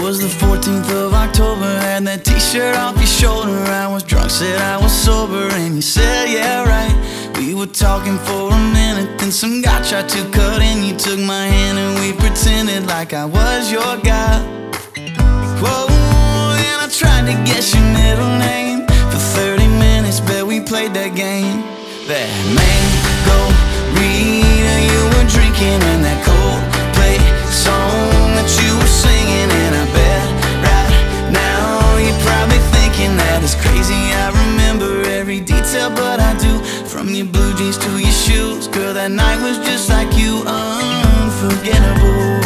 was the 14th of October, had that t-shirt off your shoulder. I was drunk, said I was sober, and you said, yeah, right. We were talking for a minute, then some guy tried to cut in. You took my hand and we pretended like I was your guy. Whoa, and I tried to guess your middle name. For 30 minutes, bet we played that game. That mango Rita you were drinking, and that Coldplay song that you were singing. And I bet right now you're probably thinking that it's crazy I remember every detail, but I do. From your blue jeans to your shoes, girl, that night was just like you, unforgettable.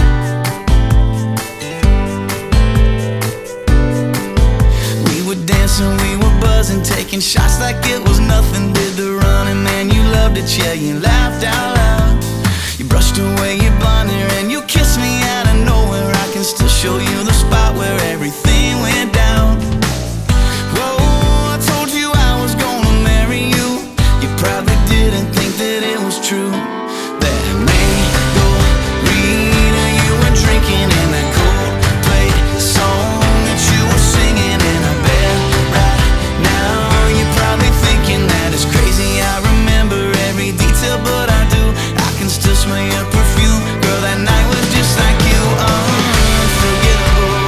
We were dancing, we were buzzing, taking shots like it was nothing. Did the running, man, you loved it, yeah, you laughed out loud. You brushed away your blonde hair and you kissed me out of nowhere. I can still show you the spot where everything went down. Whoa, I told you I was gonna marry you. You probably didn't think that it was true. That mango Rita you were drinking, and that Coldplay song that you were singing. And I bet right now you're probably thinking that it's crazy I remember every detail, but I do. I can still smell your perfume, girl, that night was just like you, unforgettable.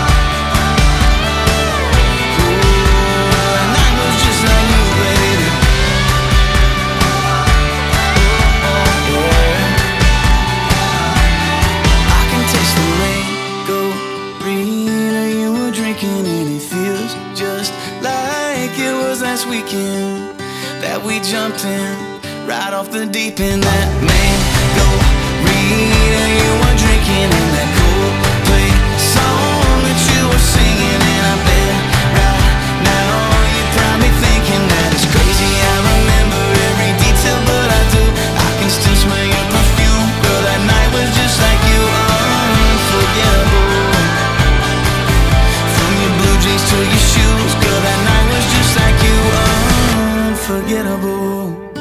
That night was just like you, baby. I can taste the mango Rita you were drinking, and it feels just like it was last weekend that we jumped in right off the deep end. That mango Rita you were drinking, and that Coldplay song that you were singing. And I bet right now you're probably thinking that it's crazy I remember every detail, but I do. I can still smell your perfume, girl, that night was just like you, unforgettable. From your blue jeans to your shoes, girl, that night was just like you, unforgettable.